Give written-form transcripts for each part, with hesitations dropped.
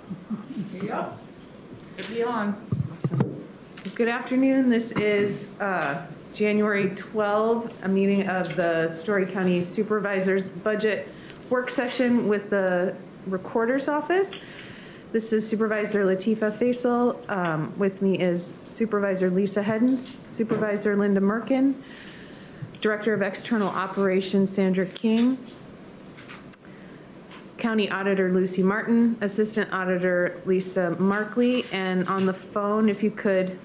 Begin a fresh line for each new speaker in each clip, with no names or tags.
Here you go. It'll be on.
Good afternoon. This is January 12th, a meeting of the Story County Supervisors Budget Work Session with the Recorder's Office. This is Supervisor Latifa Faisal. With me is Supervisor Lisa Heddens, Supervisor Linda Merkin, Director of External Operations Sandra King, County Auditor Lucy Martin, Assistant Auditor Lisa Markley, and on the phone, if you could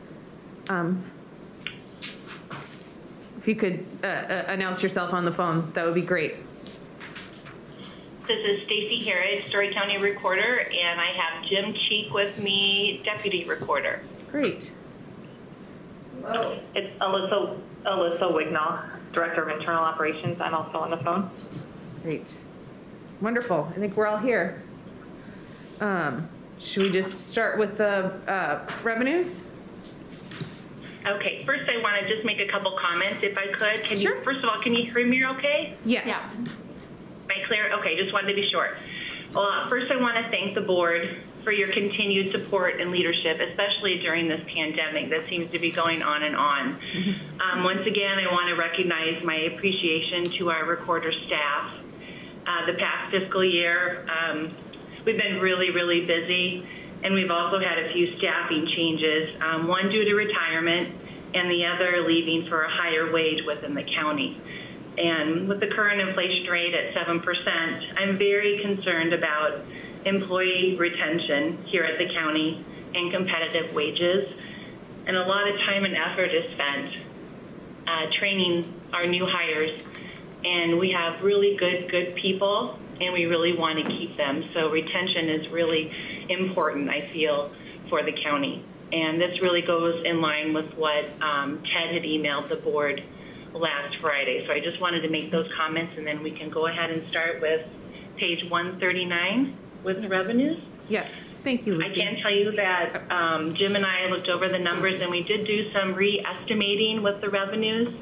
announce yourself on the phone, that would be great.
This is Stacy Harrod, Story County Recorder, and I have Jim Cheek with me, Deputy Recorder.
Great.
Hello. It's Alyssa Wignall, Director of Internal Operations. I'm also on the phone.
Great. Wonderful. I think we're all here. Should we just start with the revenues?
Okay. First, I want to just make a couple comments, if I could.
Sure.
First of all, can you hear me okay?
Yes.
Yeah.
Am I clear? Okay. Just wanted to be sure. Well, first, I want to thank the board for your continued support and leadership, especially during this pandemic that seems to be going on and on. Once again, I want to recognize my appreciation to our recorder staff. The past fiscal year, we've been really, really busy, and we've also had a few staffing changes, one due to retirement and the other leaving for a higher wage within the county. And with the current inflation rate at 7%, I'm very concerned about employee retention here at the county and competitive wages. And a lot of time and effort is spent training our new hires. And we have really good people, and we really want to keep them. So retention is really important, I feel, for the county. And this really goes in line with what Ted had emailed the board last Friday. So I just wanted to make those comments, and then we can go ahead and start with page 139 with the revenues.
Yes. Thank you, Lucy.
I can tell you that Jim and I looked over the numbers, and we did do some re-estimating with the revenues.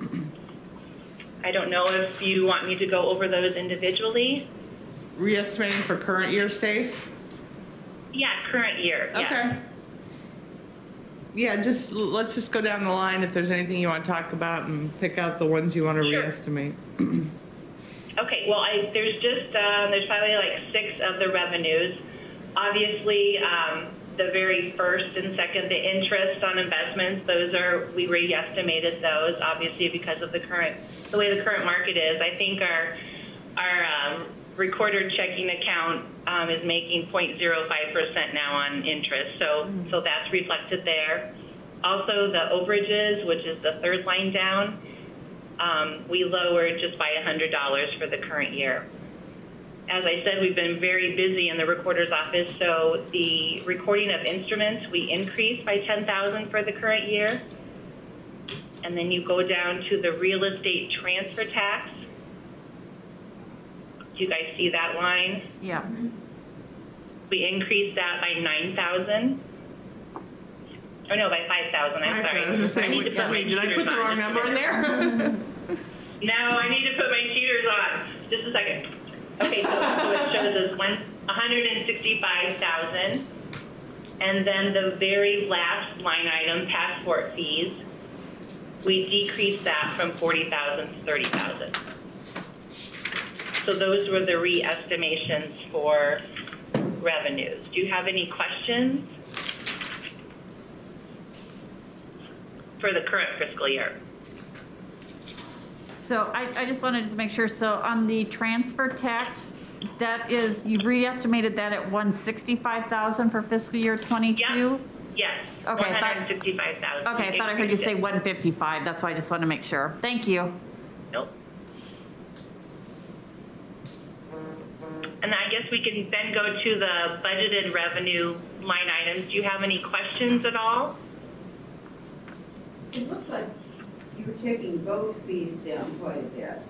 I don't know if you want me to go over those individually.
Re-estimating for current year, Stace?
Yeah, current year.
Okay.
Yeah.
Yeah, let's just go down the line if there's anything you want to talk about and pick out the ones you want to re-estimate.
Okay, well, there's probably like 6 of the revenues. Obviously, the very first and second, the interest on investments, we re-estimated those, obviously, because of the way the current market is. I think our recorder checking account is making 0.05% now on interest, so that's reflected there. Also, the overages, which is the third line down, we lowered just by $100 for the current year. As I said, we've been very busy in the recorder's office, so the recording of instruments, we increased by $10,000 for the current year. And then you go down to the real estate transfer tax. Do you guys see that line?
Yeah.
We increased that by $9,000. Oh no, by $5,000. I'm sorry.
I was just saying, did I put the wrong number in there?
No, I need to put my cheaters on. Just a second. Okay, so it shows us $165,000, and then the very last line item, passport fees, we decreased that from $40,000 to $30,000. So those were the re-estimations for revenues. Do you have any questions for the current fiscal year?
So I just wanted to make sure, so on the transfer tax, that is, you re-estimated that at $165,000 for fiscal year 22?
Yep. Yes.
Okay.
$165,000.
Okay, I thought I heard you say 155. That's why I just want to make sure. Thank you.
Nope. And I guess we can then go to the budgeted revenue line items. Do you have any questions at all?
It looks like you're taking boat fees down quite a bit.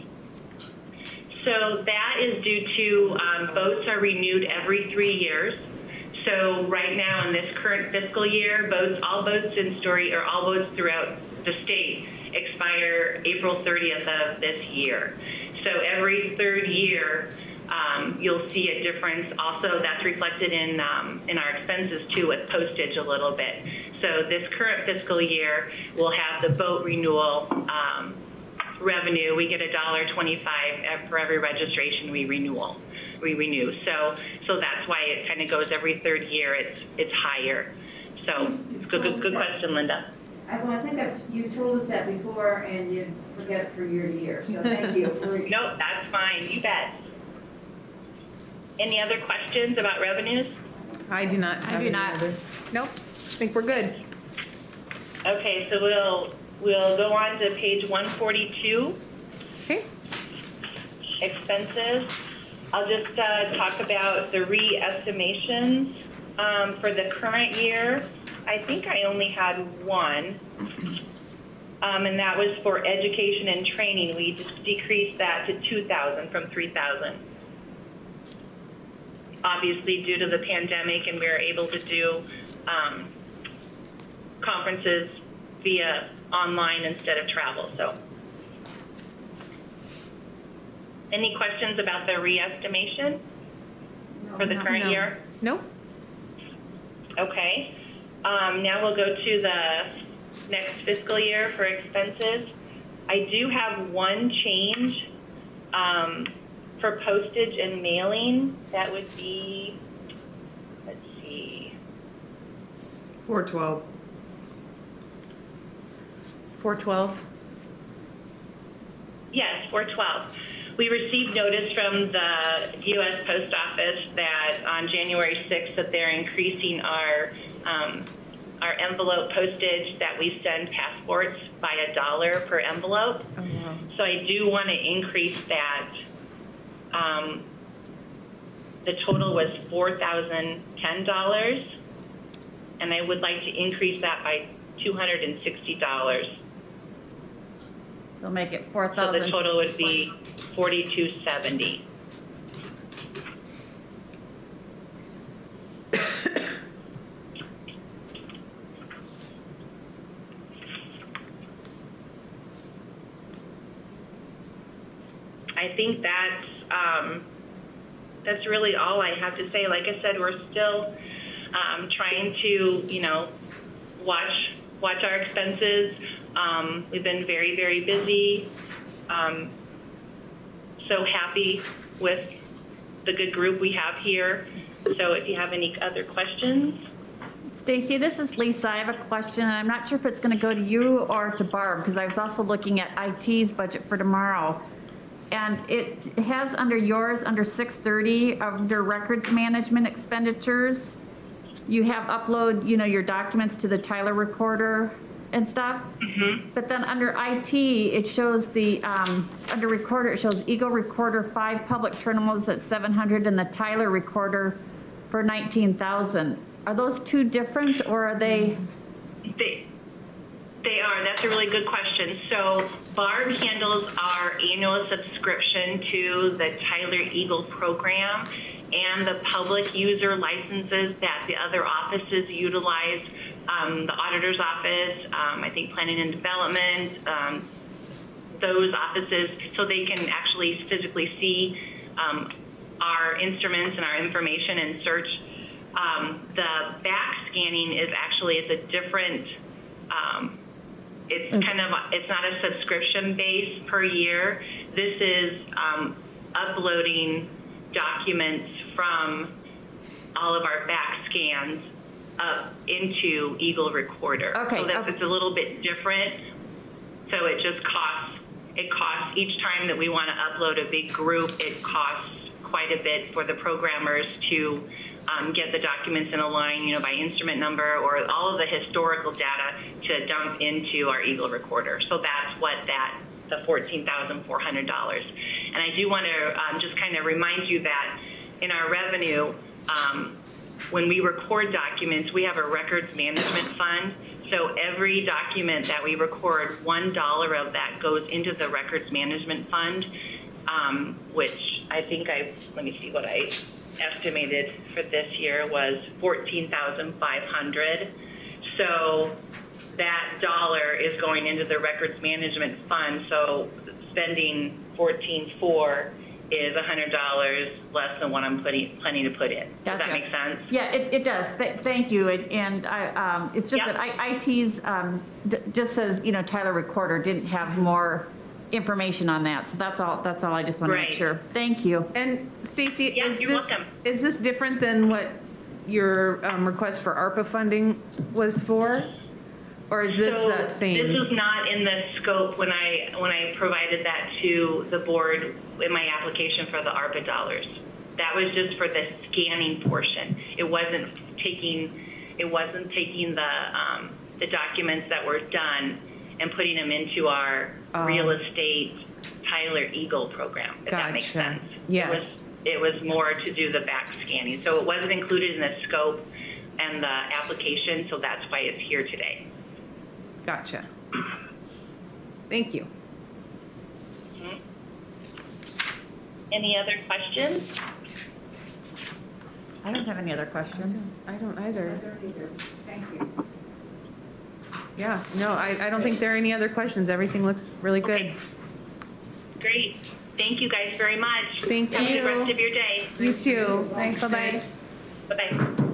So that is due to boats are renewed every 3 years. So right now in this current fiscal year, all boats in Story, or all boats throughout the state, expire April 30th of this year. So every third year, You'll see a difference. Also, that's reflected in our expenses too, with postage a little bit. So this current fiscal year, we'll have the boat renewal revenue. We get $1.25 for every registration we renew. So that's why it kind of goes every third year. It's higher. So it's good question, Linda.
Well, I think you told us that before, and you forget it from year to year. So thank you.
Nope, that's fine. You bet. Any other questions about revenues?
I do not.
I do not.
Nope. I think we're good.
Okay, so we'll go on to page 142.
Okay.
Expenses. I'll just talk about the re-estimations for the current year. I think I only had one, and that was for education and training. We just decreased that to $2,000 from $3,000. Obviously, due to the pandemic, and we were able to do conferences via online instead of travel. So, any questions about the re-estimation for the current year?
No.
Okay. Now we'll go to the next fiscal year for expenses. I do have one change for postage and mailing. That would be, let's see.
412.
412.
Yes, 412. We received notice from the U.S. Post Office that on January 6th that they're increasing our envelope postage that we send passports by $1 per envelope.
Oh, wow.
So I do want to increase that. The total was $4,010, and I would like to increase that by $260.
So make it
So
4,000.
the total would be $4,270. I think that's really all I have to say. Like I said, we're still trying to, watch our expenses. We've been very, very busy. So happy with the good group we have here. So if you have any other questions.
Stacy, this is Lisa. I have a question, and I'm not sure if it's going to go to you or to Barb, because I was also looking at IT's budget for tomorrow. And it has under yours, under 630, under records management expenditures, you have upload, your documents to the Tyler recorder and stuff. Mm-hmm. But then under IT, it shows the, under recorder, it shows Eagle Recorder 5 public terminals at 700 and the Tyler recorder for 19,000. Are those two different, or are they?
They are. That's a really good question. So Barb handles our annual subscription to the Tyler Eagle program and the public user licenses that the other offices utilize, the auditor's office, I think planning and development, those offices, so they can actually physically see our instruments and our information and search. The back scanning is actually, it's a different, it's not a subscription base per year. This is uploading documents from all of our back scans up into Eagle Recorder.
Okay.
So it's a little bit different. So it just costs each time that we want to upload a big group, it costs quite a bit for the programmers to get the documents in a line, by instrument number or all of the historical data to dump into our Eagle Recorder. So that's what the $14,400. And I do want to just kind of remind you that in our revenue, when we record documents, we have a records management fund. So every document that we record, $1 of that goes into the records management fund, which I think let me see what I estimated for this year was $14,500. So that dollar is going into the records management fund. So spending $14,400 is $100 less than what I'm planning to put in. Does that make sense?
Yeah, it does. Thank you. And I, it's just that IT's just says, Tyler Recorder didn't have more information on that. So that's all I just want to make sure. Thank you.
And Stacy,
you're welcome.
Is this different than what your request for ARPA funding was for? Or is this that same?
This was not in the scope when I provided that to the board in my application for the ARPA dollars. That was just for the scanning portion. It wasn't taking the documents that were done and putting them into our real estate Tyler Eagle program, if that makes sense.
Yes.
It was more to do the back scanning. So it wasn't included in the scope and the application, so that's why it's here today.
Gotcha. Thank you.
Mm-hmm. Any other questions?
I don't have any other questions.
I don't either.
Thank you.
Yeah, no, I don't think there are any other questions. Everything looks really good.
Okay. Great. Thank you guys very much.
Thank you.
Have a good rest of your day.
You too.
Thanks.
Bye-bye.
Bye-bye.